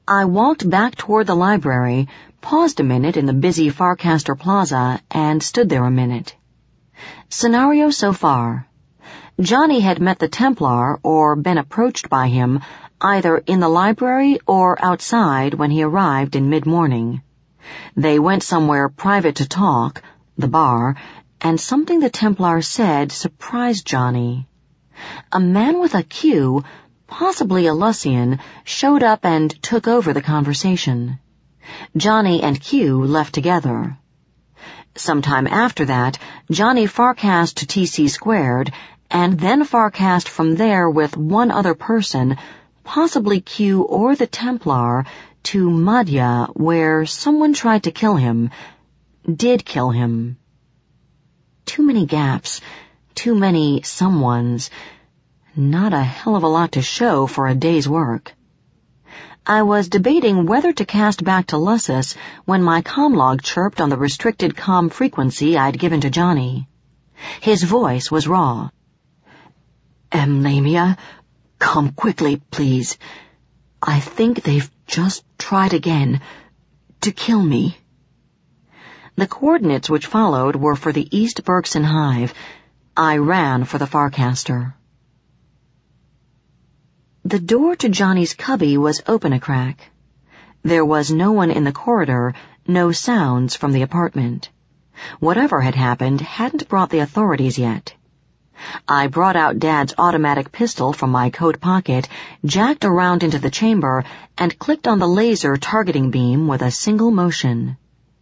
I walked back toward the library, paused a minute in the busy Farcaster Plaza, and stood there a minute. Scenario so far. Johnny had met the Templar or been approached by him either in the library or outside when he arrived in mid-morning. They went somewhere private to talk, the bar, and something the Templar said surprised Johnny. A man with a Q, possibly a Lucian, showed up and took over the conversation. Johnny and Q left together. Sometime after that, Johnny Farcast to TC Squared, and then Farcast from there with one other person, possibly Q or the Templar, to Madhya, where someone tried to kill him, did kill him. Too many gaps, too many someones. Not a hell of a lot to show for a day's work. I was debating whether to cast back to Lussus when my comm-log chirped on the restricted comm frequency I'd given to Johnny. His voice was raw. "Lamia, come quickly, please. I think they've just tried again to kill me." The coordinates which followed were for the East Bergson Hive. I ran for the Farcaster. The door to Johnny's cubby was open a crack. There was no one in the corridor, no sounds from the apartment. Whatever had happened hadn't brought the authorities yet. I brought out Dad's automatic pistol from my coat pocket, jacked around into the chamber, and clicked on the laser targeting beam with a single motion.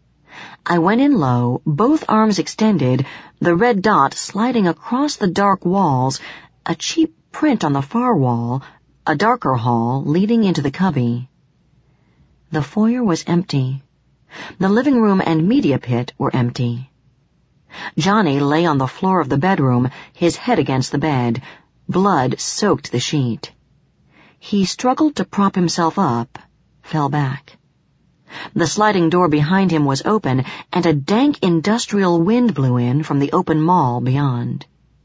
I went in low, both arms extended, the red dot sliding across the dark walls, a cheap print on the far wall, a darker hall leading into the cubby. The foyer was empty. The living room and media pit were empty. Johnny lay on the floor of the bedroom, his head against the bed. Blood soaked the sheet. He struggled to prop himself up, fell back. The sliding door behind him was open, and a dank industrial wind blew in from the open mall beyond.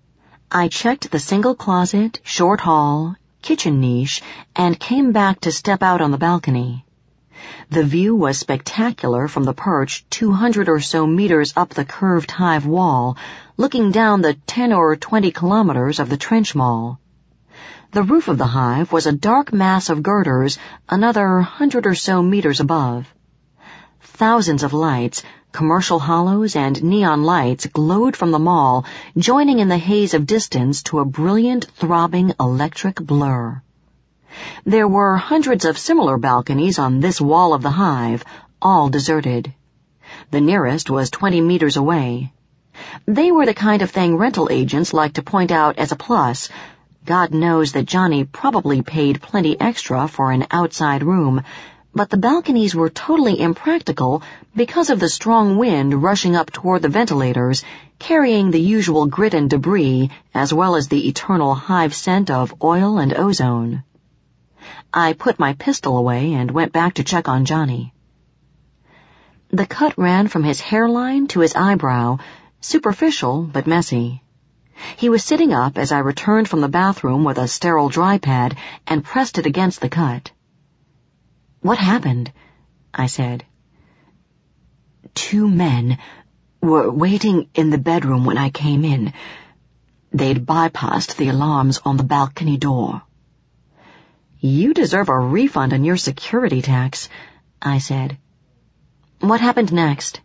I checked the single closet, short hall, kitchen niche, and came back to step out on the balcony. The view was spectacular from the perch 200 or so meters up the curved hive wall, looking down the 10 or 20 kilometers of the trench mall. The roof of the hive was a dark mass of girders another 100 or so meters above. Thousands of lights, commercial hollows and neon lights glowed from the mall, joining in the haze of distance to a brilliant, throbbing electric blur. There were hundreds of similar balconies on this wall of the hive, all deserted. The nearest was 20 meters away. They were the kind of thing rental agents like to point out as a plus. God knows that Johnny probably paid plenty extra for an outside room, but the balconies were totally impractical because of the strong wind rushing up toward the ventilators, carrying the usual grit and debris, as well as the eternal hive scent of oil and ozone. I put my pistol away and went back to check on Johnny. The cut ran from his hairline to his eyebrow, superficial but messy. He was sitting up as I returned from the bathroom with a sterile dry pad and pressed it against the cut. "What happened?" I said. "Two men were waiting in the bedroom when I came in. They'd bypassed the alarms on the balcony door." "You deserve a refund on your security tax," I said. "What happened next?"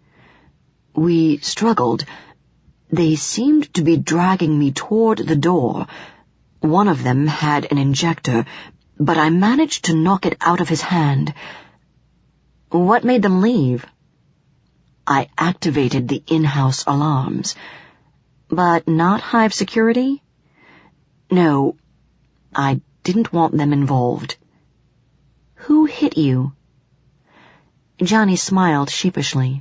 "We struggled. They seemed to be dragging me toward the door. One of them had an injector, but I managed to knock it out of his hand." "What made them leave?" "I activated the in-house alarms." "But not hive security?" "No, I didn't want them involved." "Who hit you?" Johnny smiled sheepishly.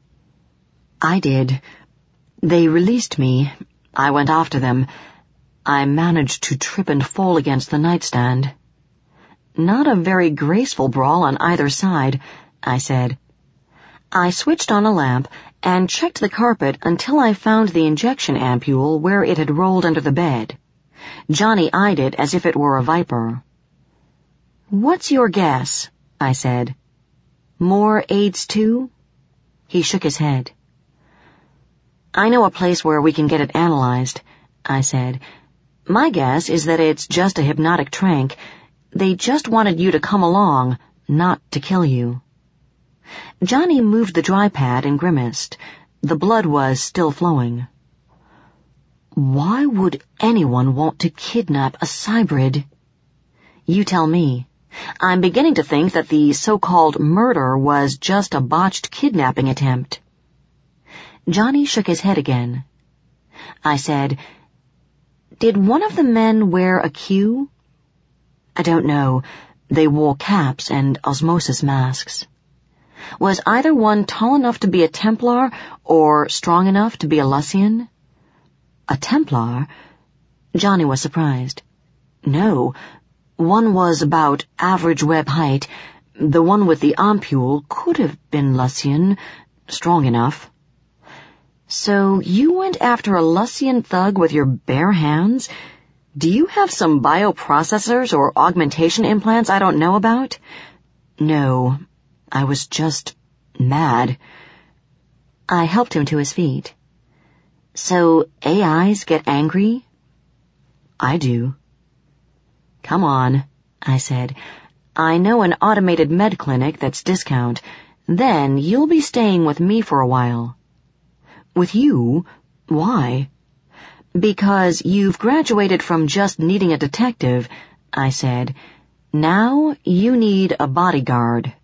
"I did. They released me. I went after them. I managed to trip and fall against the nightstand." "Not a very graceful brawl on either side," I said. I switched on a lamp and checked the carpet until I found the injection ampule where it had rolled under the bed. Johnny eyed it as if it were a viper. "What's your guess?" I said. More AIDS too? He shook his head. I know a place where we can get it analyzed, I said. My guess is that it's just a hypnotic trank. They just wanted you to come along, not to kill you. Johnny moved the dry pad and grimaced. The blood was still flowing. Why would anyone want to kidnap a cybrid? You tell me. I'm beginning to think that the so-called murder was just a botched kidnapping attempt. Johnny shook his head again. I said, Did one of the men wear a Q? I don't know. They wore caps and osmosis masks. Was either one tall enough to be a Templar or strong enough to be a Lucian? A Templar? Johnny was surprised. No, one was about average web height. The one with the ampule could have been Lucian, strong enough. So you went after a Lucian thug with your bare hands? Do you have some bioprocessors or augmentation implants I don't know about? No, I was just mad. I helped him to his feet. So AIs get angry? I do. Come on, I said. I know an automated med clinic that's discount. Then you'll be staying with me for a while. With you? Why? Because you've graduated from just needing a detective, I said. Now you need a bodyguard.